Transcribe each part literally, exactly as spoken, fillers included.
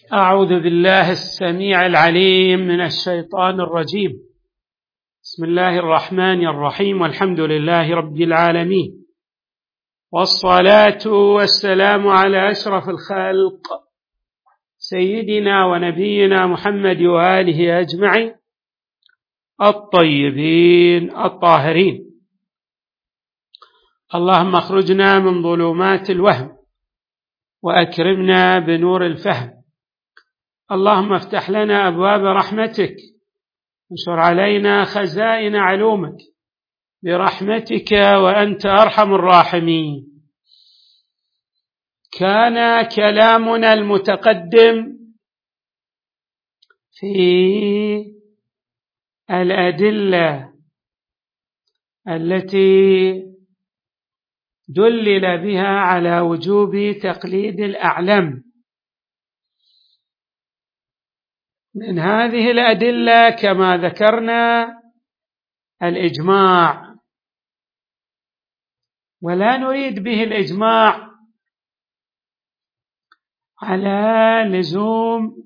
أعوذ بالله السميع العليم من الشيطان الرجيم. بسم الله الرحمن الرحيم، والحمد لله رب العالمين، والصلاة والسلام على أشرف الخلق سيدنا ونبينا محمد وآله أجمعين الطيبين الطاهرين. اللهم اخرجنا من ظلمات الوهم وأكرمنا بنور الفهم. اللهم افتح لنا أبواب رحمتك، انشر علينا خزائن علومك برحمتك وأنت أرحم الراحمين. كان كلامنا المتقدم في الأدلة التي دلل بها على وجوب تقليد الأعلم. من هذه الأدلة كما ذكرنا الإجماع، ولا نريد به الإجماع على لزوم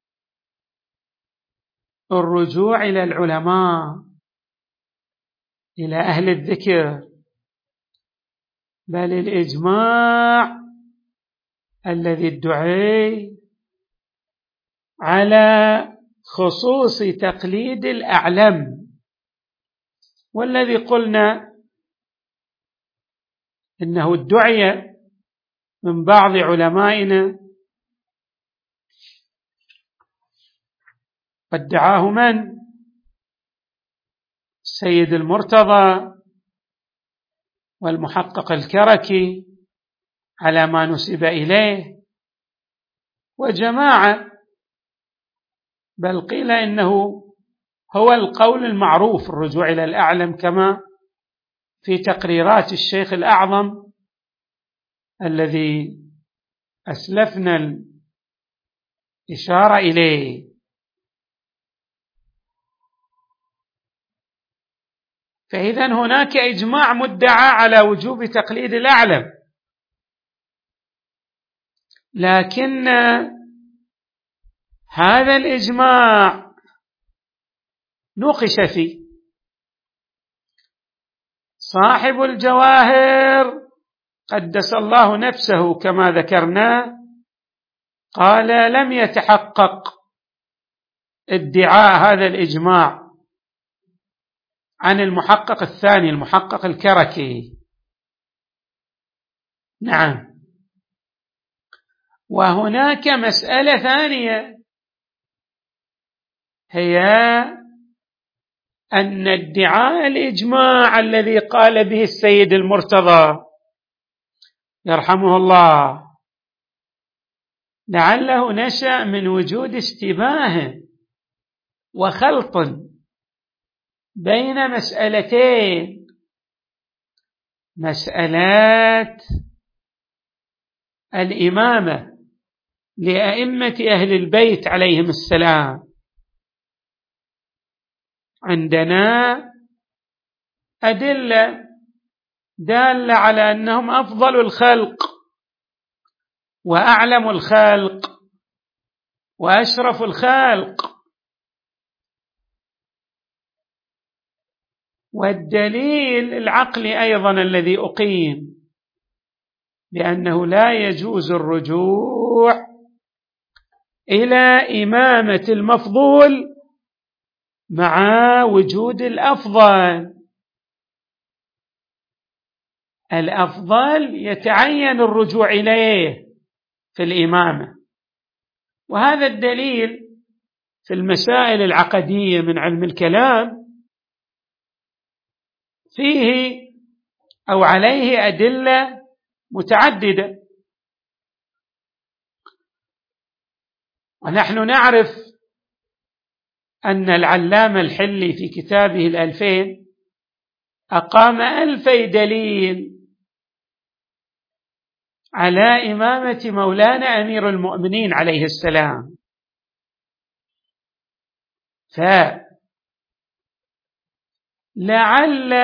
الرجوع إلى العلماء، إلى أهل الذكر، بل الإجماع الذي ادعي على خصوص تقليد الأعلم، والذي قلنا إنه ادعي من بعض علمائنا، وادعاه من؟ السيد المرتضى والمحقق الكركي على ما نسب إليه وجماعة، بل قيل إنه هو القول المعروف الرجوع إلى الأعلم، كما في تقريرات الشيخ الأعظم الذي أسلفنا الإشارة إليه. فإذا هناك إجماع مدعى على وجوب تقليد الأعلم، لكن هذا الإجماع نوقش فيه. صاحب الجواهر قدس الله نفسه كما ذكرنا قال لم يتحقق ادعاء هذا الإجماع عن المحقق الثاني المحقق الكركي. نعم. وهناك مسألة ثانية، هي أن ادعاء الإجماع الذي قال به السيد المرتضى يرحمه الله لعله نشأ من وجود اشتباه وخلط بين مسألتين: مسألة الإمامة لأئمة أهل البيت عليهم السلام، عندنا أدلة دالة على أنهم أفضل الخلق وأعلم الخلق وأشرف الخلق، والدليل العقلي أيضا الذي أقيم بأنه لا يجوز الرجوع إلى إمامة المفضول مع وجود الأفضل. الأفضل يتعين الرجوع إليه في الإمامة، وهذا الدليل في المسائل العقدية من علم الكلام فيه أو عليه أدلة متعددة. ونحن نعرف أن العلامة الحلي في كتابه الألفين أقام ألفي دليل على إمامة مولانا أمير المؤمنين عليه السلام. فلعل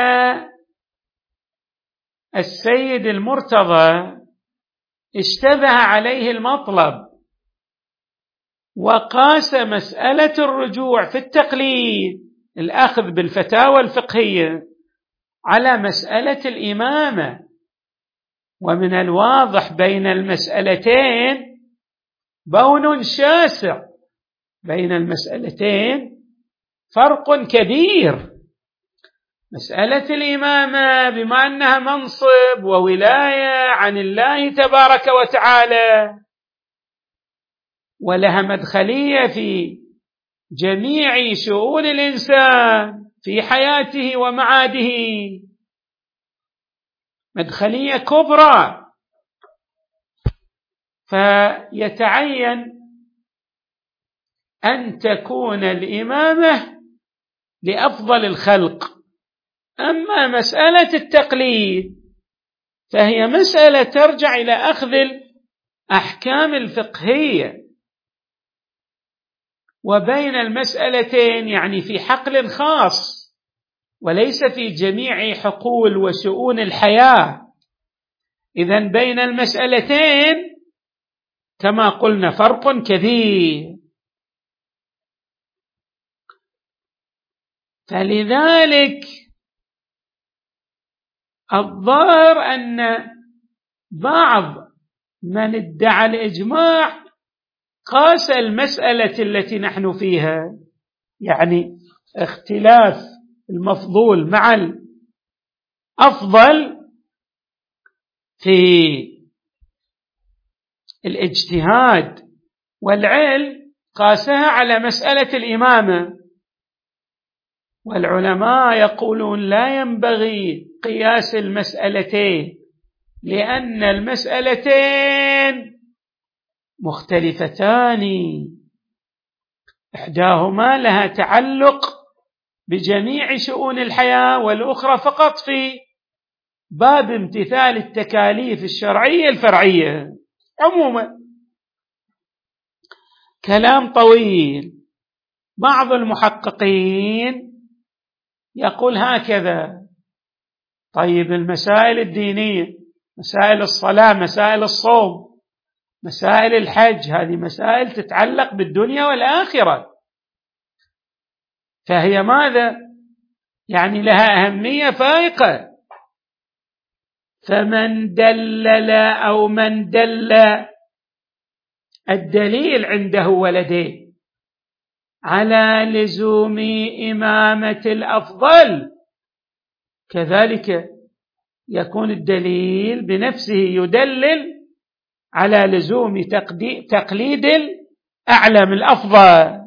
السيد المرتضى اشتبه عليه المطلب وقاس مسألة الرجوع في التقليد، الأخذ بالفتاوى الفقهية، على مسألة الإمامة. ومن الواضح بين المسألتين بون شاسع، بين المسألتين فرق كبير. مسألة الإمامة بما أنها منصب وولاية عن الله تبارك وتعالى، ولها مدخلية في جميع شؤون الإنسان في حياته ومعاده، مدخلية كبرى، فيتعين أن تكون الإمامة لأفضل الخلق. أما مسألة التقليد فهي مسألة ترجع إلى أخذ الأحكام الفقهية، وبين المسألتين يعني في حقل خاص وليس في جميع حقول وشؤون الحياة. إذن بين المسألتين كما قلنا فرق كبير. فلذلك الظاهر أن بعض من ادعى الإجماع قاس المسألة التي نحن فيها، يعني اختلاف المفضول مع الأفضل في الاجتهاد والعلم، قاسها على مسألة الإمامة. والعلماء يقولون لا ينبغي قياس المسألتين، لأن المسألتين مختلفتان، إحداهما لها تعلق بجميع شؤون الحياة، والأخرى فقط في باب امتثال التكاليف الشرعية الفرعية. عموما كلام طويل. بعض المحققين يقول هكذا: طيب المسائل الدينية، مسائل الصلاة، مسائل الصوم، مسائل الحج، هذه مسائل تتعلق بالدنيا والآخرة، فهي ماذا؟ يعني لها أهمية فائقة. فمن دلل أو من دل الدليل عنده ولدين على لزوم إمامة الأفضل، كذلك يكون الدليل بنفسه يدلل على لزوم تقليد الأعلم الأفضل.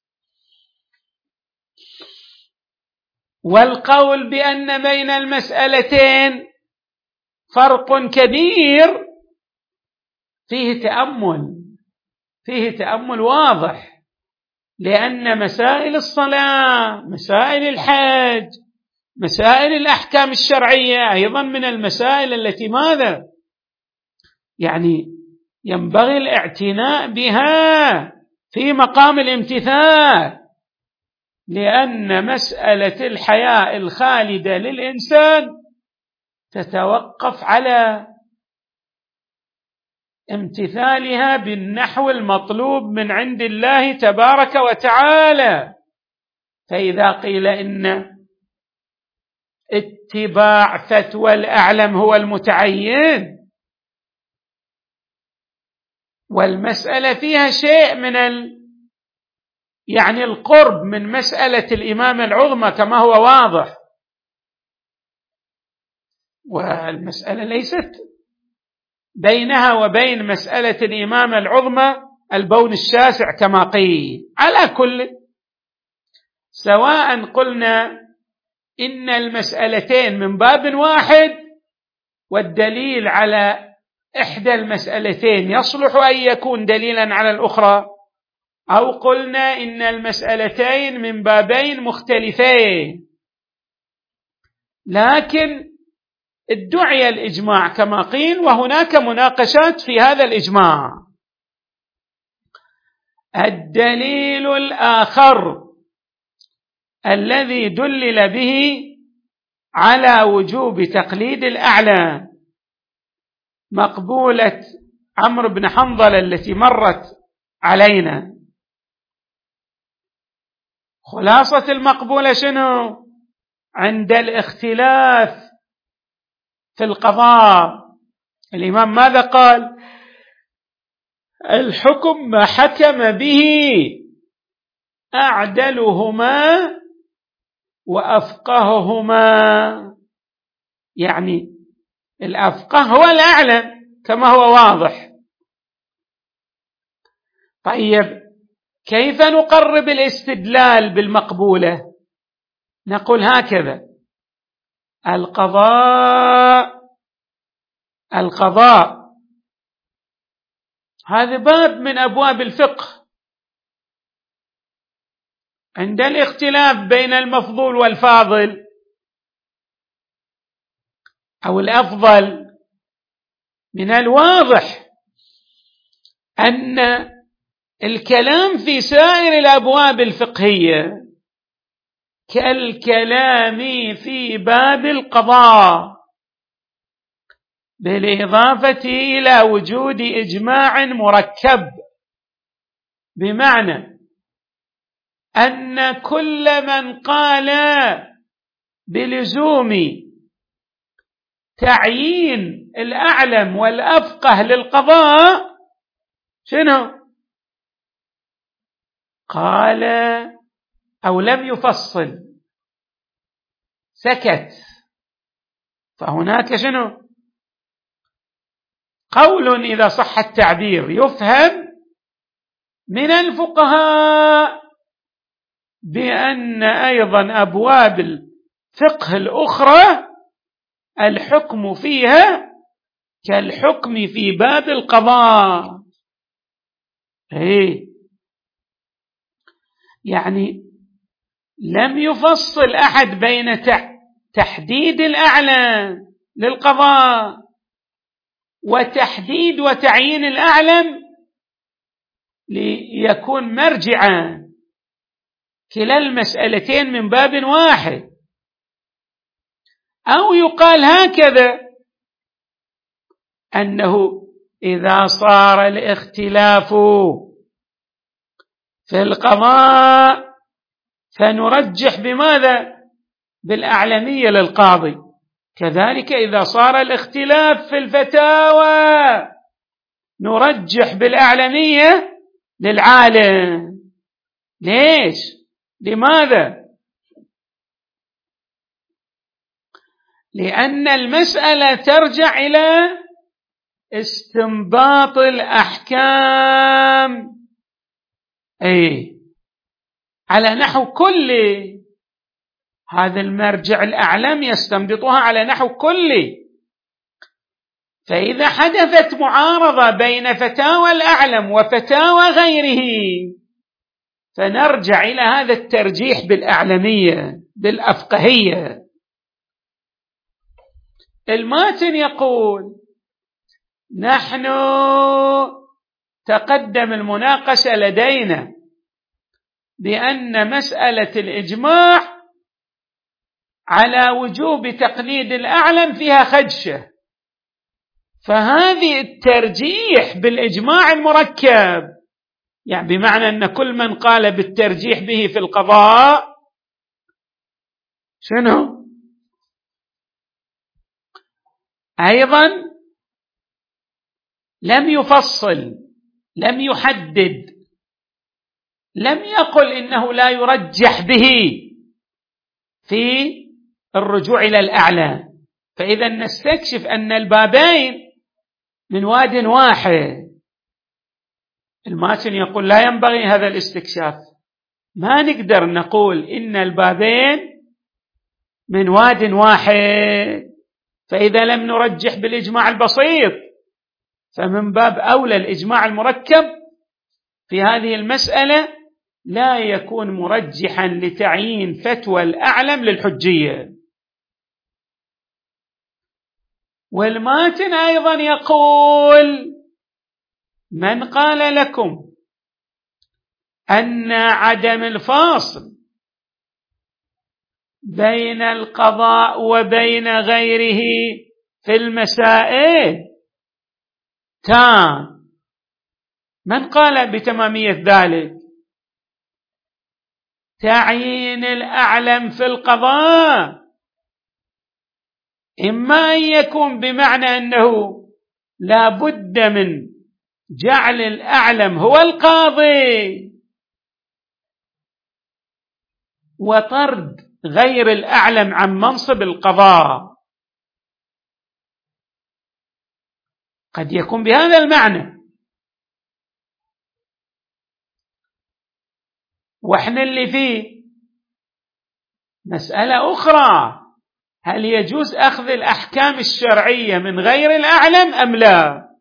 والقول بأن بين المسألتين فرق كبير فيه تأمل، فيه تأمل واضح، لأن مسائل الصلاة، مسائل الحج، مسائل الأحكام الشرعية أيضا من المسائل التي ماذا؟ يعني ينبغي الاعتناء بها في مقام الامتثال، لأن مسألة الحياة الخالدة للإنسان تتوقف على امتثالها بالنحو المطلوب من عند الله تبارك وتعالى. فإذا قيل إن اتباع فتوى الأعلم هو المتعين، والمسألة فيها شيء من ال يعني القرب من مسألة الإمامة العظمى كما هو واضح، والمسألة ليست بينها وبين مسألة الإمامة العظمى البون الشاسع كما قيل. على كل، سواء قلنا إن المسألتين من باب واحد والدليل على إحدى المسألتين يصلح أن يكون دليلا على الأخرى، أو قلنا إن المسألتين من بابين مختلفين، لكن ادعي الإجماع كما قيل، وهناك مناقشات في هذا الإجماع. الدليل الآخر الذي دلل به على وجوب تقليد الأعلى مقبولة عمرو بن حنظلة التي مرت علينا، خلاصة المقبولة شنو؟ عند الاختلاف في القضاء الإمام ماذا قال؟ الحكم ما حكم به أعدلهما وأفقههما، يعني الأفقه هو الأعلم كما هو واضح. طيب كيف نقرب الاستدلال بالمقبولة؟ نقول هكذا: القضاء القضاء هذا باب من أبواب الفقه. عند الاختلاف بين المفضول والفاضل أو الأفضل، من الواضح أن الكلام في سائر الأبواب الفقهية كالكلام في باب القضاء، بالإضافة إلى وجود إجماع مركب، بمعنى أن كل من قال بلزوم تعيين الأعلم والأفقه للقضاء شنو؟ قال أو لم يفصل، سكت. فهناك شنو؟ قول إذا صح التعبير يفهم من الفقهاء بأن أيضا أبواب الفقه الأخرى الحكم فيها كالحكم في باب القضاء. إيه يعني لم يفصل أحد بين تحديد الأعلم للقضاء وتحديد وتعيين الأعلم ليكون مرجعا، كلا المسألتين من باب واحد. أو يقال هكذا: أنه إذا صار الاختلاف في القضاء فنرجح بماذا؟ بالأعلمية للقاضي. كذلك إذا صار الاختلاف في الفتاوى نرجح بالأعلمية للعالم. ليش؟ لماذا؟ لأن المسألة ترجع إلى استنباط الأحكام أي على نحو كلي. هذا المرجع الأعلم يستنبطها على نحو كلي. فإذا حدثت معارضة بين فتاوى الأعلم وفتاوى غيره فنرجع إلى هذا الترجيح بالأعلمية بالأفقهية. الماتن يقول: نحن تقدم المناقشة لدينا بأن مسألة الإجماع على وجوب تقليد الأعلم فيها خدشة، فهذه الترجيح بالإجماع المركب، يعني بمعنى أن كل من قال بالترجيح به في القضاء شنو؟ أيضا لم يفصل، لم يحدد، لم يقل إنه لا يرجح به في الرجوع إلى الأعلى. فإذا نستكشف أن البابين من واد واحد. الماتن يقول لا ينبغي هذا الاستكشاف، ما نقدر نقول إن البابين من واد واحد. فإذا لم نرجح بالإجماع البسيط فمن باب أولى الإجماع المركب في هذه المسألة لا يكون مرجحا لتعيين فتوى الأعلم للحجية. والماتن أيضا يقول: من قال لكم أن عدم الفاصل بين القضاء وبين غيره في المسائل تام؟ من قال بتمامية ذلك؟ تعيين الأعلم في القضاء إما أن يكون بمعنى أنه لا بد من جعل الأعلم هو القاضي وطرد غير الأعلم عن منصب القضاء، قد يكون بهذا المعنى. وإحنا اللي فيه مسألة أخرى، هل يجوز أخذ الأحكام الشرعية من غير الأعلم أم لا؟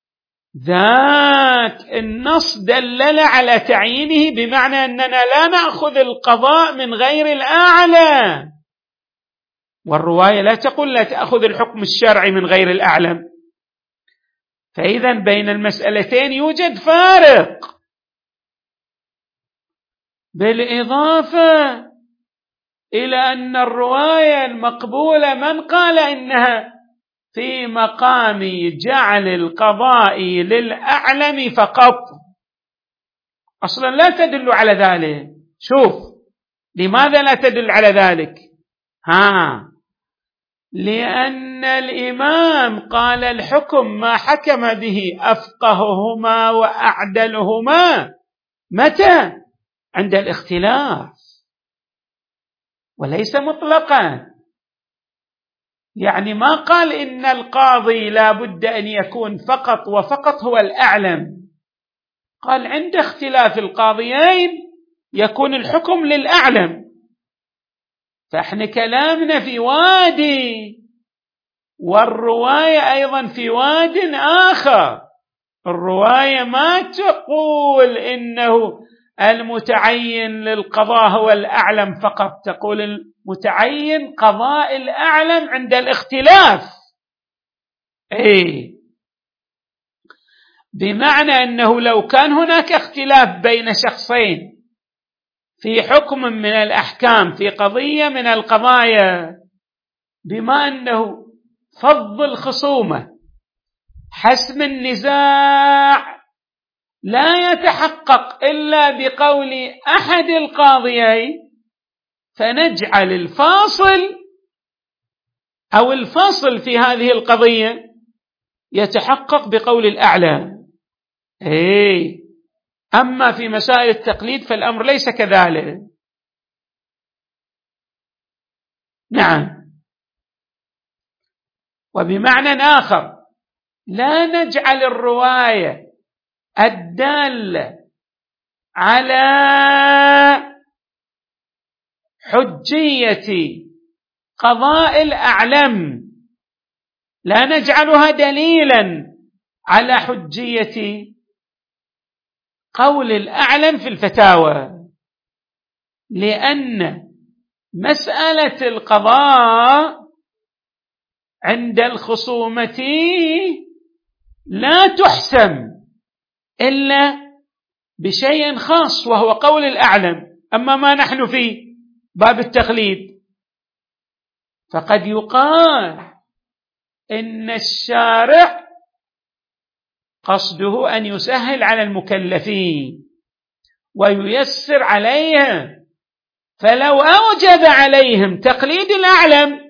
ذاك النص دلل على تعيينه، بمعنى أننا لا نأخذ القضاء من غير الأعلم، والرواية لا تقول لا تأخذ الحكم الشرعي من غير الأعلم. فإذا بين المسألتين يوجد فارق، بالإضافة إلى أن الرواية المقبولة من قال إنها في مقام جعل القضاء للأعلم فقط، أصلا لا تدل على ذلك. شوف لماذا لا تدل على ذلك؟ ها لأن الإمام قال الحكم ما حكم به أفقههما وأعدلهما، متى؟ عند الاختلاف، وليس مطلقا. يعني ما قال إن القاضي لا بد أن يكون فقط وفقط هو الأعلم، قال عند اختلاف القاضيين يكون الحكم للأعلم. فإحنا كلامنا في وادي والرواية أيضا في واد آخر. الرواية ما تقول إنه المتعين للقضاء هو الأعلم فقط، تقول المتعين قضاء الأعلم عند الاختلاف. إيه، بمعنى أنه لو كان هناك اختلاف بين شخصين في حكم من الأحكام في قضية من القضايا، بما أنه فض الخصومة حسم النزاع لا يتحقق إلا بقول أحد القاضيين، فنجعل الفاصل أو الفصل في هذه القضية يتحقق بقول الأعلى. إيه، أما في مسائل التقليد فالأمر ليس كذلك. نعم. وبمعنى آخر لا نجعل الرواية الدالة على حجية قضاء الأعلم، لا نجعلها دليلا على حجية قول الأعلم في الفتاوى، لأن مسألة القضاء عند الخصومة لا تحسم إلا بشيء خاص وهو قول الأعلم. أما ما نحن فيه باب التقليد فقد يقال إن الشارع قصده أن يسهل على المكلفين وييسر عليهم، فلو أوجب عليهم تقليد الأعلم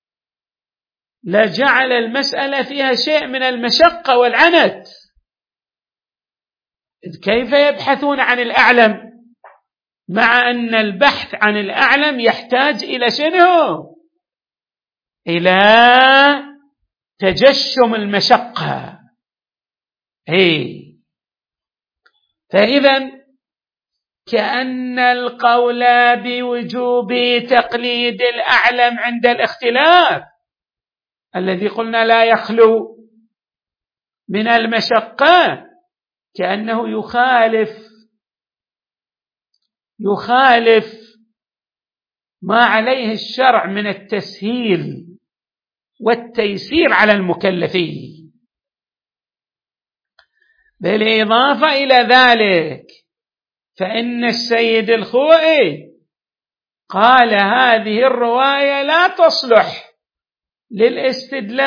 لجعل المسألة فيها شيء من المشقة والعنت. كيف يبحثون عن الأعلم مع أن البحث عن الأعلم يحتاج إلى شنو؟ إلى تجشم المشقة. هي فإذا كأن القول بوجوب تقليد الأعلم عند الاختلاف الذي قلنا لا يخلو من المشقة كأنه يخالف يخالف ما عليه الشرع من التسهيل والتيسير على المكلفين. بالإضافة إلى ذلك فإن السيد الخوئي قال هذه الرواية لا تصلح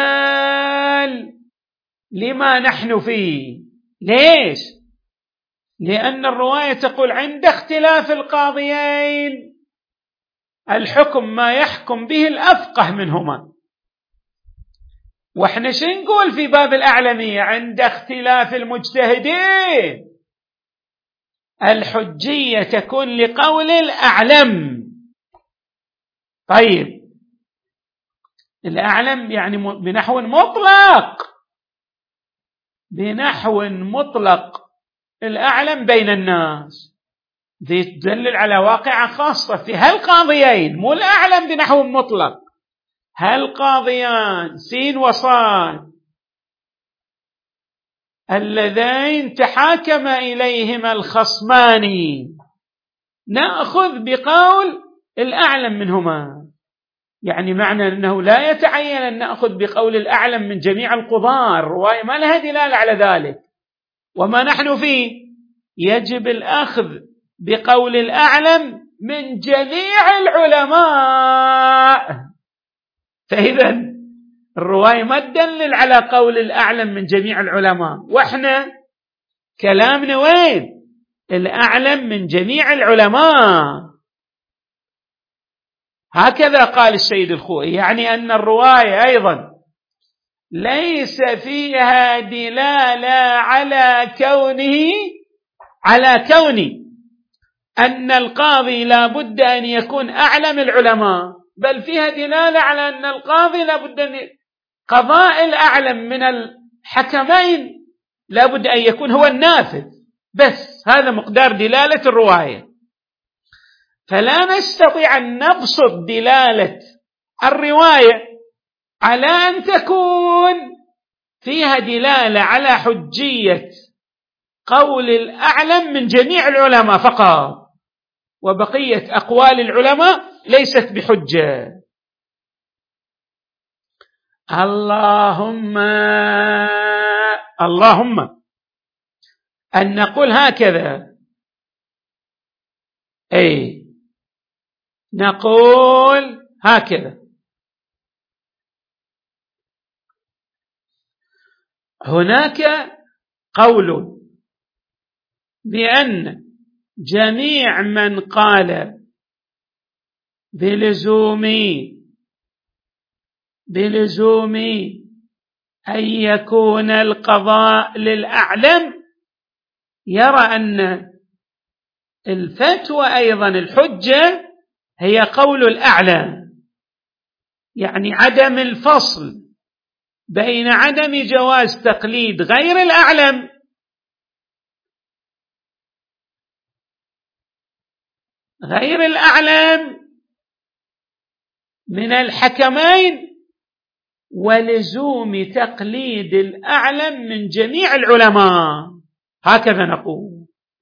للاستدلال لما نحن فيه. ليش؟ لأن الرواية تقول عند اختلاف القاضيين الحكم ما يحكم به الأفقه منهما. وإحنا شو نقول في باب الأعلمية؟ عند اختلاف المجتهدين الحجية تكون لقول الأعلم. طيب الأعلم يعني بنحو مطلق، بنحو مطلق الأعلم بين الناس، ذي تدلل على واقعة خاصة في هالقاضيين، مو الأعلم بنحو مطلق، هالقاضيان سين وصاد اللذين تحاكم إليهما الخصمان نأخذ بقول الأعلم منهما. يعني معنى أنه لا يتعين أن نأخذ بقول الأعلم من جميع القضاة، الرواية ما لها دلالة على ذلك. وما نحن فيه يجب الأخذ بقول الأعلم من جميع العلماء. فإذا الرواية ما تدلل على قول الأعلم من جميع العلماء، وإحنا كلامنا وين؟ الأعلم من جميع العلماء. هكذا قال السيد الخوئي، يعني أن الرواية أيضا ليس فيها دلالة على كونه على كون أن القاضي لا بد أن يكون أعلم العلماء، بل فيها دلالة على أن القاضي لا بد أن قضاء الأعلم من الحكمين لا بد أن يكون هو النافذ، بس هذا مقدار دلالة الرواية. فلا نستطيع أن نبسط دلالة الرواية على أن تكون فيها دلالة على حجية قول الأعلم من جميع العلماء فقط، وبقية أقوال العلماء ليست بحجة. اللهم اللهم أن نقول هكذا، أي نقول هكذا: هناك قول بأن جميع من قال بلزوم بلزوم أن يكون القضاء للأعلم يرى أن الفتوى أيضا الحجة هي قول الأعلم، يعني عدم الفصل بين عدم جواز تقليد غير الأعلم غير الأعلم من الحكمين ولزوم تقليد الأعلم من جميع العلماء. هكذا نقول،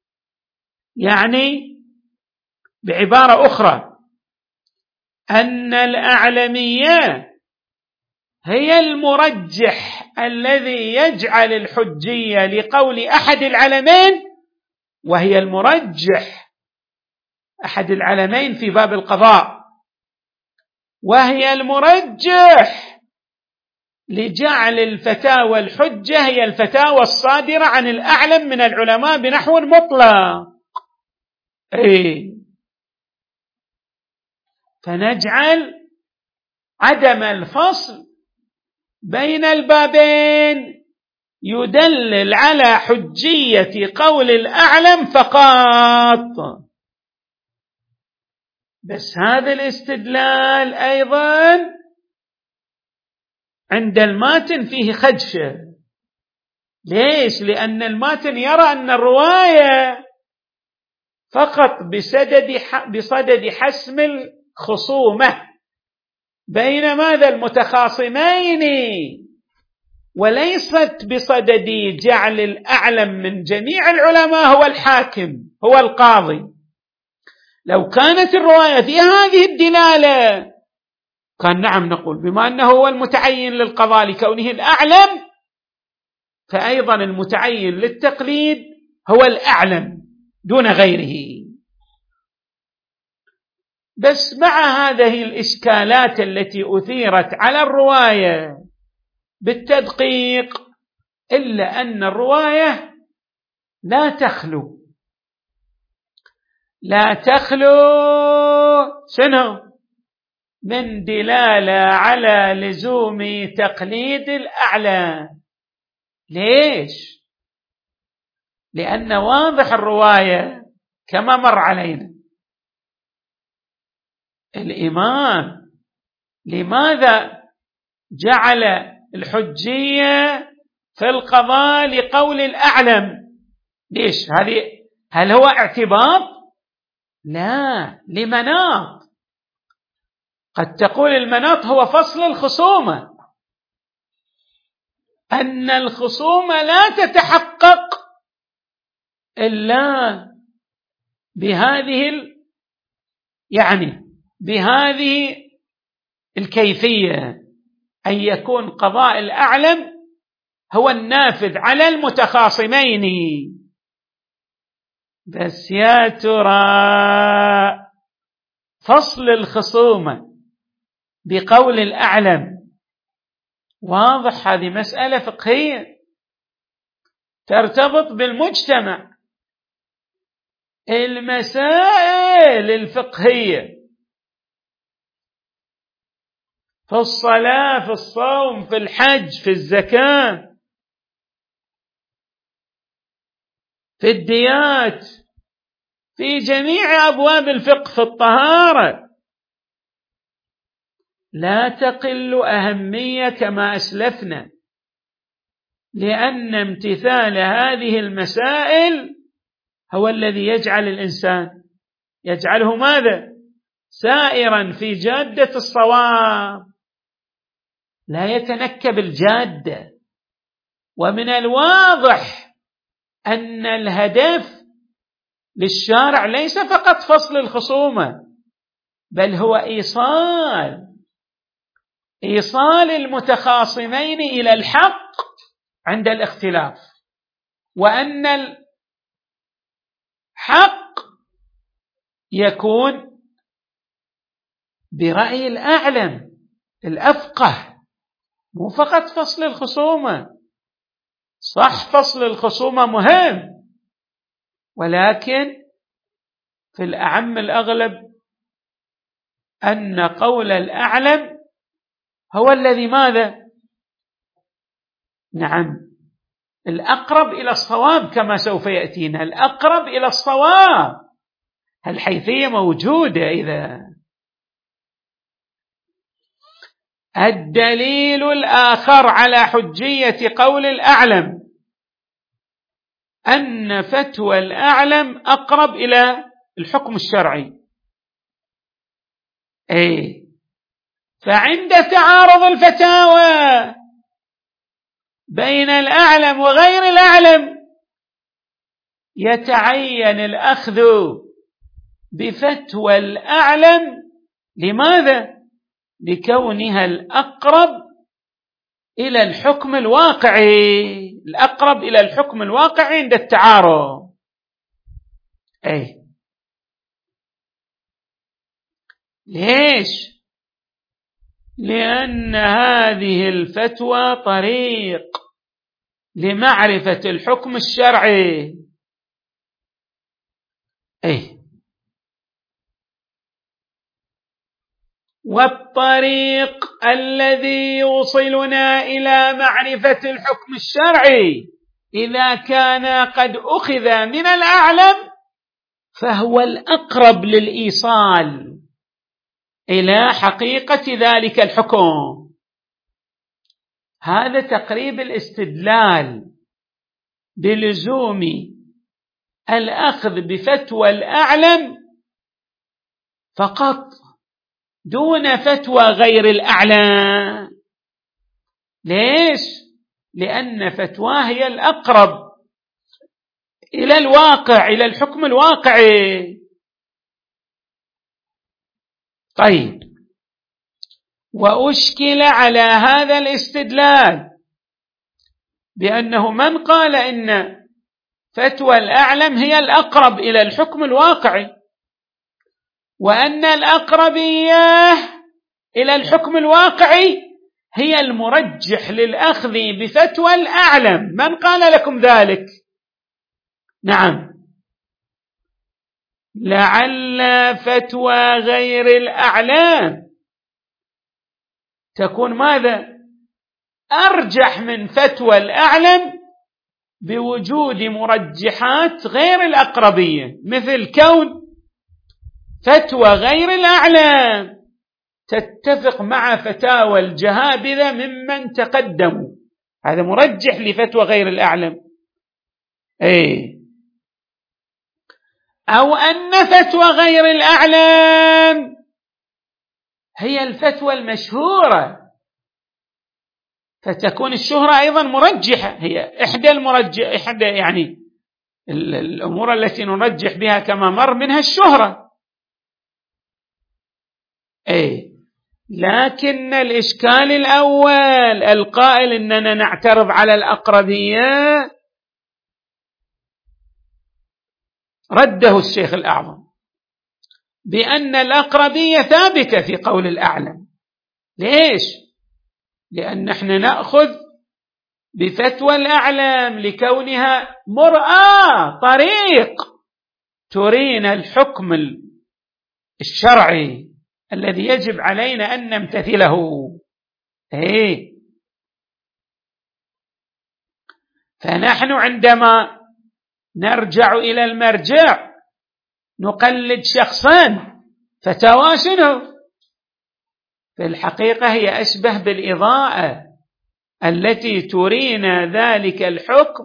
يعني بعبارة أخرى أن الأعلمية هي المرجح الذي يجعل الحجية لقول أحد العلمين، وهي المرجح أحد العلمين في باب القضاء، وهي المرجح لجعل الفتاوى الحجة هي الفتاوى الصادرة عن الأعلم من العلماء بنحو مطلق. إيه؟ فنجعل عدم الفصل بين البابين يدلل على حجية قول الأعلم فقط. بس هذا الاستدلال أيضا عند الماتن فيه خدشة. ليش؟ لأن الماتن يرى أن الرواية فقط بصدد بصدد حسم الخصومة بين ماذا المتخاصمين، وليست بصدد جعل الأعلم من جميع العلماء هو الحاكم هو القاضي. لو كانت الرواية فيها هذه الدلالة كان نعم نقول بما أنه هو المتعين للقضاء لكونه الأعلم، فأيضا المتعين للتقليد هو الأعلم دون غيره. بس مع هذه الإشكالات التي أثيرت على الرواية بالتدقيق، إلا أن الرواية لا تخلو لا تخلو شنو من دلالة على لزوم تقليد الأعلى. ليش؟ لأن واضح الرواية كما مر علينا. الإمام لماذا جعل الحجية في القضاء لقول الأعلم؟ ليش؟ هذه هل هو اعتباط؟ لا، لمناط. قد تقول المناط هو فصل الخصومة، أن الخصومة لا تتحقق إلا بهذه ال... يعني بهذه الكيفية، أن يكون قضاء الأعلم هو النافذ على المتخاصمين. بس يا ترى فصل الخصومة بقول الأعلم واضح، هذه مسألة فقهية ترتبط بالمجتمع. المسائل الفقهية في الصلاة، في الصوم، في الحج، في الزكاة، في الديات، في جميع أبواب الفقه، في الطهارة، لا تقل أهمية كما أسلفنا، لأن امتثال هذه المسائل هو الذي يجعل الإنسان يجعله ماذا؟ سائرا في جادة الصواب، لا يتنكب الجادة. ومن الواضح أن الهدف للشارع ليس فقط فصل الخصومة، بل هو إيصال إيصال المتخاصمين إلى الحق عند الاختلاف، وأن الحق يكون برأي الأعلم الأفقه، مو فقط فصل الخصومة. صح، فصل الخصومة مهم، ولكن في الأعم الأغلب أن قول الأعلم هو الذي ماذا؟ نعم، الأقرب إلى الصواب، كما سوف يأتينا الأقرب إلى الصواب. الحيثية موجودة. إذا الدليل الآخر على حجية قول الأعلم أن فتوى الأعلم أقرب إلى الحكم الشرعي. أي، فعند تعارض الفتاوى بين الأعلم وغير الأعلم يتعين الأخذ بفتوى الأعلم. لماذا؟ لكونها الأقرب إلى الحكم الواقعي، الأقرب إلى الحكم الواقعي عند التعارض. أي، ليش؟ لأن هذه الفتوى طريق لمعرفة الحكم الشرعي. أي، والطريق الذي يوصلنا إلى معرفة الحكم الشرعي إذا كان قد أخذ من الأعلم فهو الأقرب للإيصال إلى حقيقة ذلك الحكم. هذا تقريب الاستدلال بلزوم الأخذ بفتوى الأعلم فقط دون فتوى غير الأعلم. ليش؟ لأن فتواه هي الأقرب إلى الواقع، إلى الحكم الواقعي. طيب، وأشكل على هذا الاستدلال بأنه من قال إن فتوى الأعلم هي الأقرب إلى الحكم الواقعي، وأن الأقربية إلى الحكم الواقعي هي المرجح للأخذ بفتوى الأعلم، من قال لكم ذلك؟ نعم، لعل فتوى غير الأعلام تكون ماذا؟ أرجح من فتوى الأعلم بوجود مرجحات غير الأقربية، مثل كون فتوى غير الأعلام تتفق مع فتاوى الجهابذة ممن تقدموا، هذا مرجح لفتوى غير الأعلم. أي أو أن فتوى غير الأعلام هي الفتوى المشهورة، فتكون الشهرة أيضا مرجحة، هي إحدى المرجح إحدى يعني الأمور التي نرجح بها كما مر منها الشهرة. أي لكن الإشكال الأول القائل إننا نعترض على الأقربية رده الشيخ الأعظم بأن الأقربية ثابتة في قول الأعلم. ليش؟ لأن نحن نأخذ بفتوى الأعلم لكونها مرآة، طريق ترينا الحكم الشرعي الذي يجب علينا أن نمتثله. إيه فنحن عندما نرجع إلى المرجع نقلد شخصا فتاوى شنو؟ في الحقيقة هي أشبه بالإضاءة التي ترينا ذلك الحكم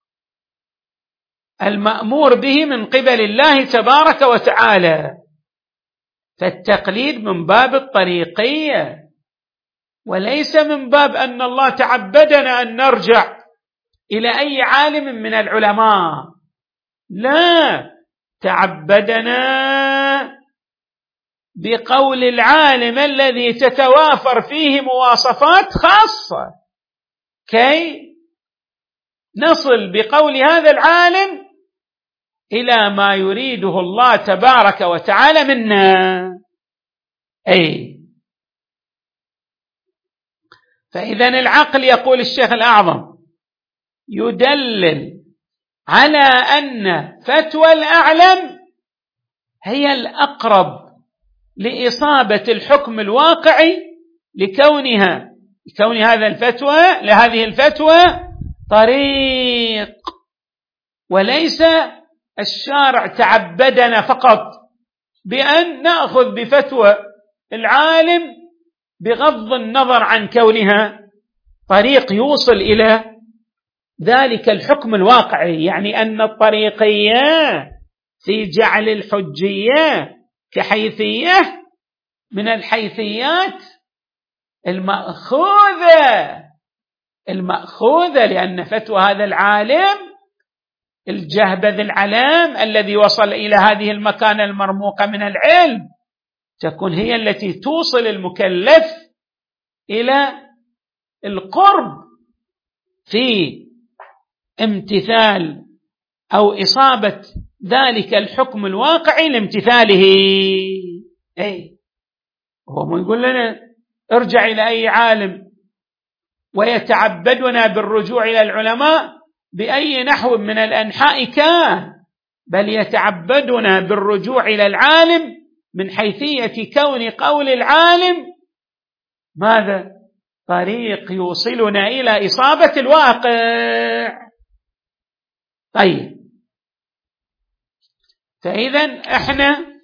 المأمور به من قبل الله تبارك وتعالى، فالتقليد من باب الطريقية وليس من باب أن الله تعبدنا أن نرجع إلى أي عالم من العلماء، لا، تعبدنا بقول العالم الذي تتوافر فيه مواصفات خاصة كي نصل بقول هذا العالم إلى ما يريده الله تبارك وتعالى منا. أي فإذن العقل يقول الشيخ الأعظم يدلل على أن فتوى الأعلم هي الأقرب لإصابة الحكم الواقعي لكونها لكون هذا الفتوى لهذه الفتوى طريق، وليس الشارع تعبدنا فقط بأن نأخذ بفتوى العالم بغض النظر عن كونها طريق يوصل إلى ذلك الحكم الواقعي، يعني أن الطريقية في جعل الحجية كحيثية من الحيثيات المأخوذة المأخوذة لأن فتوى هذا العالم الجهبذ العلام الذي وصل إلى هذه المكانة المرموقة من العلم تكون هي التي توصل المكلف إلى القرب في امتثال أو إصابة ذلك الحكم الواقعي لامتثاله. أي هو ما يقول لنا ارجع إلى أي عالم ويتعبدنا بالرجوع إلى العلماء بأي نحو من الأنحاء كان، بل يتعبدنا بالرجوع إلى العالم من حيثية كون قول العالم ماذا؟ طريق يوصلنا إلى إصابة الواقع. طيب فإذا احنا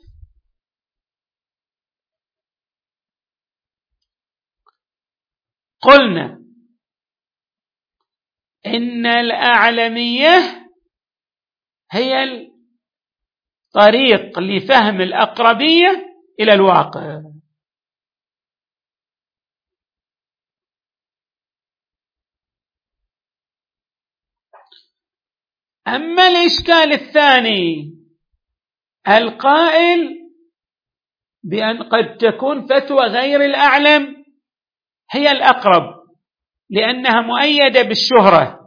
قلنا إن الأعلمية هي الطريق لفهم الأقربية إلى الواقع. أما الإشكال الثاني القائل بأن قد تكون فتوى غير الأعلم هي الأقرب لأنها مؤيدة بالشهرة،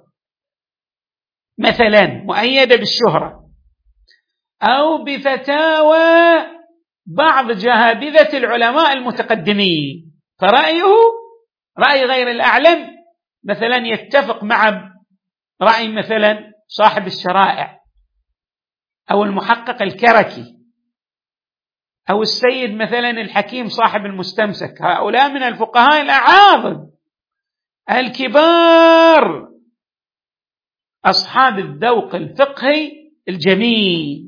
مثلا مؤيدة بالشهرة أو بفتاوى بعض جهابذة العلماء المتقدمين، فرأيه رأي غير الأعلم مثلا يتفق مع رأي مثلا صاحب الشرائع أو المحقق الكركي أو السيد مثلا الحكيم صاحب المستمسك، هؤلاء من الفقهاء الأعاظم الكبار أصحاب الذوق الفقهي الجميل.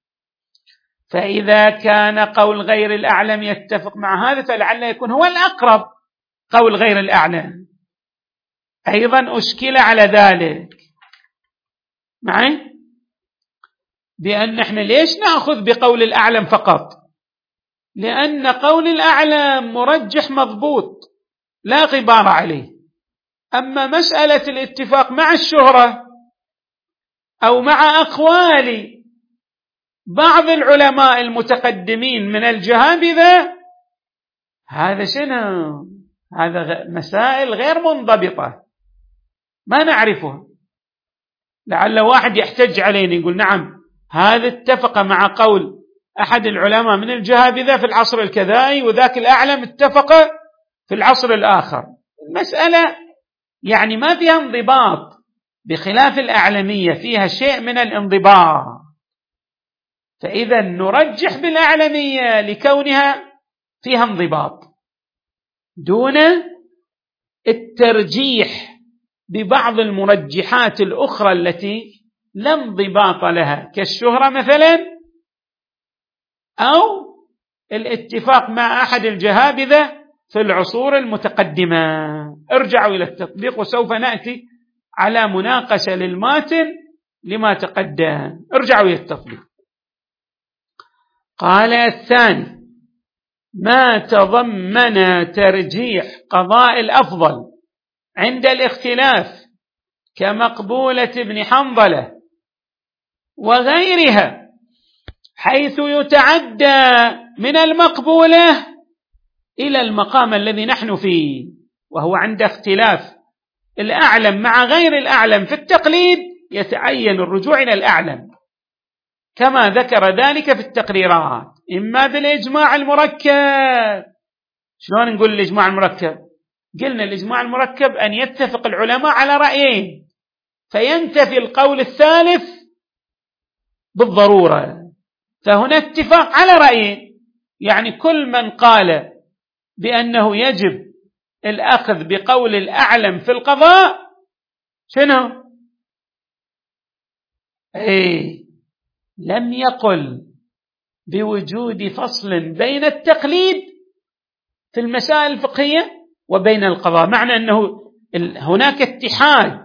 فإذا كان قول غير الأعلم يتفق مع هذا فلعل يكون هو الأقرب قول غير الأعلم. أيضا أشكل على ذلك معي بأن احنا ليش نأخذ بقول الأعلم فقط؟ لأن قول الأعلم مرجح مضبوط لا غبار عليه. أما مسألة الاتفاق مع الشهرة أو مع أقوال بعض العلماء المتقدمين من الجهابذة، هذا شنو؟ هذا مسائل غير منضبطة ما نعرفها. لعل واحد يحتج علينا يقول نعم هذا اتفق مع قول أحد العلماء من الجهابذة في العصر الكذائي وذاك الأعلم اتفق في العصر الآخر. المسألة يعني ما فيها انضباط، بخلاف الأعلمية فيها شيء من الانضباط. فإذا نرجح بالأعلمية لكونها فيها انضباط دون الترجيح ببعض المرجحات الأخرى التي لا انضباط لها، كالشهرة مثلا أو الاتفاق مع أحد الجهابذة في العصور المتقدمة. ارجعوا إلى التطبيق وسوف نأتي على مناقشة للماتن لما تقدم. ارجعوا إلى التطبيق. قال الثاني ما تضمن ترجيح قضاء الأفضل عند الاختلاف كمقبولة ابن حنظلة وغيرها، حيث يتعدى من المقبولة إلى المقام الذي نحن فيه، وهو عند اختلاف الأعلم مع غير الأعلم في التقليد يتعين الرجوع إلى الأعلم كما ذكر ذلك في التقريرات، إما بالإجماع المركب. شلون نقول الإجماع المركب؟ قلنا الإجماع المركب أن يتفق العلماء على رأيين فينتفي القول الثالث بالضرورة، فهنا اتفاق على رأيين، يعني كل من قال بأنه يجب الأخذ بقول الأعلم في القضاء شنو؟ أي لم يقل بوجود فصل بين التقليد في المسائل الفقهية وبين القضاء، معنى أنه هناك اتحاد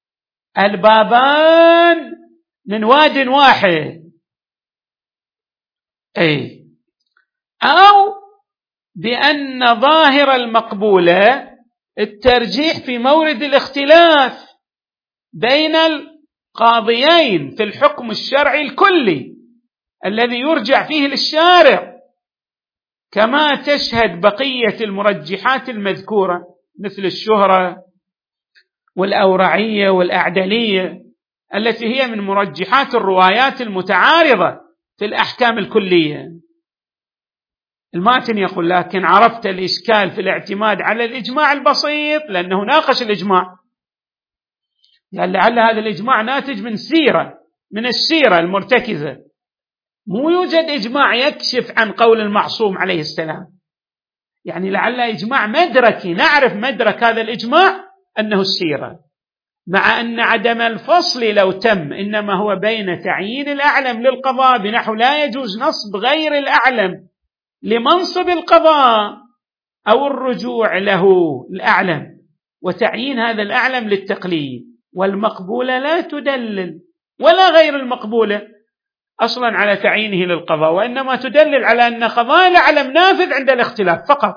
البابان من واد واحد. أي أو بأن ظاهر المقبولة الترجيح في مورد الاختلاف بين القاضيين في الحكم الشرعي الكلي الذي يرجع فيه للشارع، كما تشهد بقية المرجحات المذكورة مثل الشهرة والأورعية والأعدلية التي هي من مرجحات الروايات المتعارضة في الأحكام الكلية. الماتن يقول لكن عرفت الإشكال في الاعتماد على الإجماع البسيط، لأنه ناقش الإجماع، يعني لعل هذا الإجماع ناتج من سيرة من السيرة المرتكزة، مو يوجد إجماع يكشف عن قول المعصوم عليه السلام، يعني لعل إجماع مدركي نعرف مدرك هذا الإجماع أنه السيرة، مع أن عدم الفصل لو تم إنما هو بين تعيين الأعلم للقضاء بنحو لا يجوز نصب غير الأعلم لمنصب القضاء أو الرجوع له الأعلم، وتعيين هذا الأعلم للتقليد، والمقبولة لا تدلل ولا غير المقبولة أصلا على تعيينه للقضاء، وإنما تدلل على أن قضاء الأعلم نافذ عند الاختلاف فقط،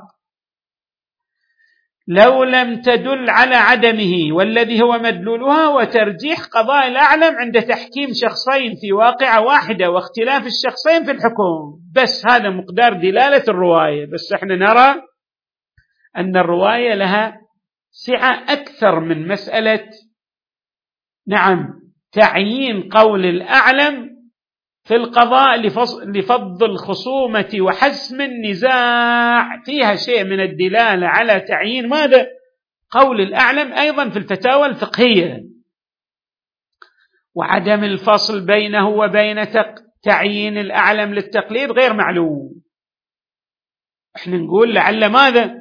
لو لم تدل على عدمه، والذي هو مدلولها وترجيح قضاء الأعلم عند تحكيم شخصين في واقعة واحدة واختلاف الشخصين في الحكم. بس هذا مقدار دلالة الرواية، بس احنا نرى أن الرواية لها سعة أكثر من مسألة نعم تعيين قول الأعلم في القضاء لفض الخصومة وحسم النزاع، فيها شيء من الدلالة على تعيين ماذا؟ قول الأعلم أيضا في الفتاوى الفقهية، وعدم الفصل بينه وبين تعيين الأعلم للتقليد غير معلوم، احنا نقول لعل ماذا،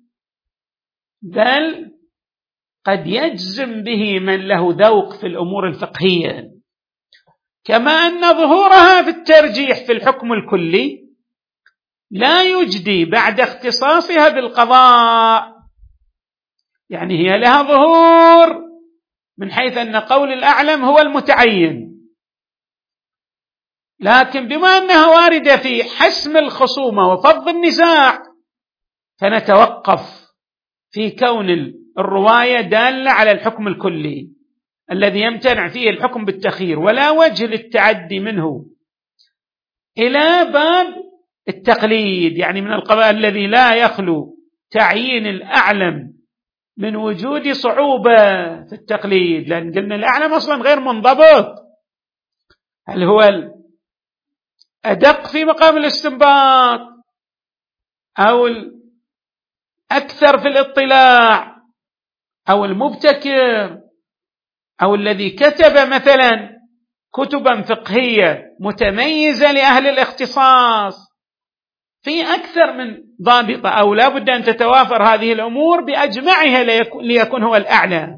بل قد يجزم به من له ذوق في الأمور الفقهية، كما أن ظهورها في الترجيح في الحكم الكلي لا يجدي بعد اختصاصها بالقضاء. يعني هي لها ظهور من حيث أن قول الأعلم هو المتعين، لكن بما أنها واردة في حسم الخصومة وفض النزاع فنتوقف في كون الرواية دالة على الحكم الكلي الذي يمتنع فيه الحكم بالتخيير، ولا وجه للتعدي منه إلى باب التقليد، يعني من القضاء الذي لا يخلو تعيين الأعلم من وجود صعوبة في التقليد، لأن قلنا الأعلم أصلا غير منضبط، هل هو الأدق في مقام الاستنباط أو الأكثر في الاطلاع أو المبتكر أو الذي كتب مثلا كتبا فقهية متميزة لأهل الاختصاص، في أكثر من ضابطة، أو لا بد أن تتوافر هذه الأمور بأجمعها ليكون هو الأعلى،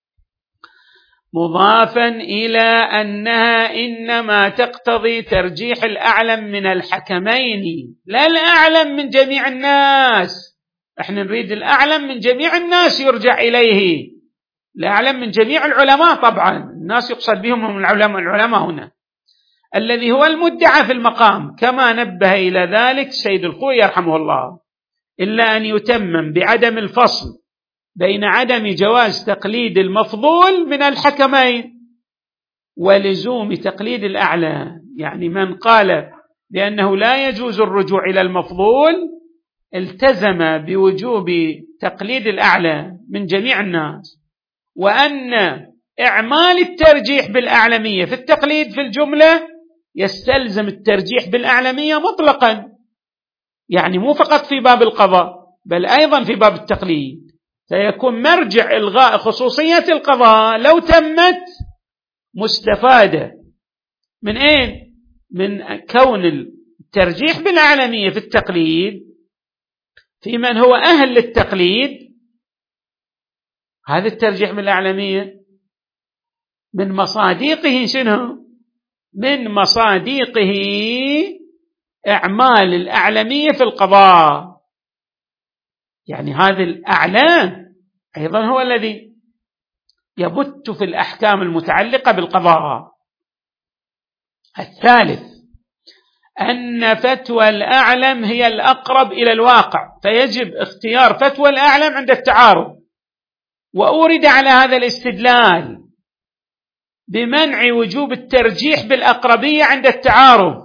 مضافا إلى أنها إنما تقتضي ترجيح الأعلم من الحكمين لا الأعلم من جميع الناس. احنا نريد الأعلم من جميع الناس يرجع إليه، الأعلم من جميع العلماء، طبعا الناس يقصد بهم هم العلماء العلماء هنا الذي هو المدعى في المقام، كما نبه إلى ذلك سيد الخوئي يرحمه الله، إلا أن يتمم بعدم الفصل بين عدم جواز تقليد المفضول من الحكمين ولزوم تقليد الأعلى. يعني من قال بأنه لا يجوز الرجوع إلى المفضول التزم بوجوب تقليد الأعلى من جميع الناس، وأن إعمال الترجيح بالأعلمية في التقليد في الجملة يستلزم الترجيح بالأعلمية مطلقا، يعني مو فقط في باب القضاء بل أيضا في باب التقليد، فيكون مرجع إلغاء خصوصية القضاء لو تمت مستفادة من أين؟ من كون الترجيح بالأعلمية في التقليد في من هو أهل للتقليد. هذا الترجيح بالأعلمية من مصادقه شنو؟ من مصادقه إعمال الأعلمية في القضاء، يعني هذا الأعلام أيضا هو الذي يبت في الأحكام المتعلقة بالقضاء. الثالث أن فتوى الأعلم هي الأقرب إلى الواقع، فيجب اختيار فتوى الأعلم عند التعارض، وأورد على هذا الاستدلال بمنع وجوب الترجيح بالأقربية عند التعارض،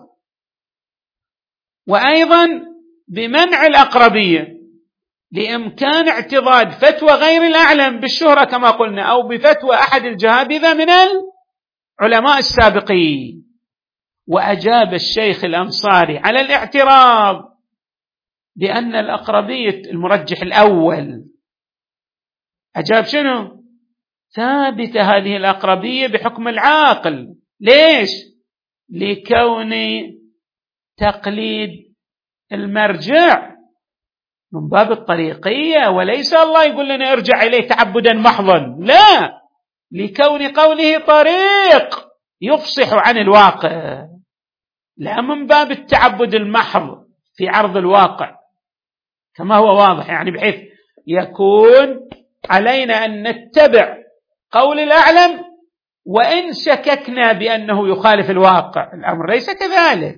وأيضا بمنع الأقربية لإمكان اعتضاد فتوى غير الأعلم بالشهرة كما قلنا، أو بفتوى أحد الجهابذة من العلماء السابقين. وأجاب الشيخ الأنصاري على الاعتراض بأن الأقربية المرجح الأول، أجاب شنو؟ ثابت هذه الأقربية بحكم العاقل. ليش؟ لكون تقليد المرجع من باب الطريقية، وليس الله يقول لنا ارجع إليه تعبدا محضا، لا، لكون قوله طريق يفصح عن الواقع، لا من باب التعبد المحض في عرض الواقع كما هو واضح، يعني بحيث يكون علينا أن نتبع قول الأعلم وإن شككنا بأنه يخالف الواقع، الأمر ليس كذلك،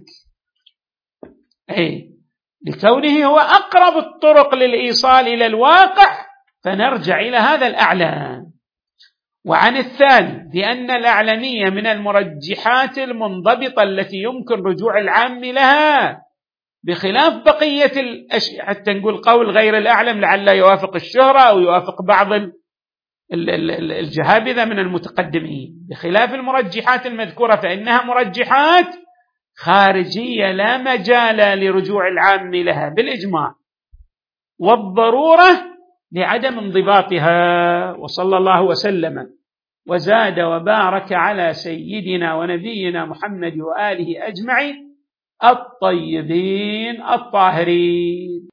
أي لكونه هو أقرب الطرق للإيصال إلى الواقع فنرجع إلى هذا الأعلم. وعن الثاني بأن الأعلمية من المرجحات المنضبطة التي يمكن رجوع العام لها بخلاف بقية الأشياء، حتى نقول قول غير الأعلم لعل يوافق الشهرة أو يوافق بعض الجهابذة من المتقدمين، بخلاف المرجحات المذكورة فإنها مرجحات خارجية لا مجال لرجوع العام لها بالإجماع والضرورة لعدم انضباطها. وصلى الله وسلم وزاد وبارك على سيدنا ونبينا محمد وآله أجمعين الطيبين الطاهرين.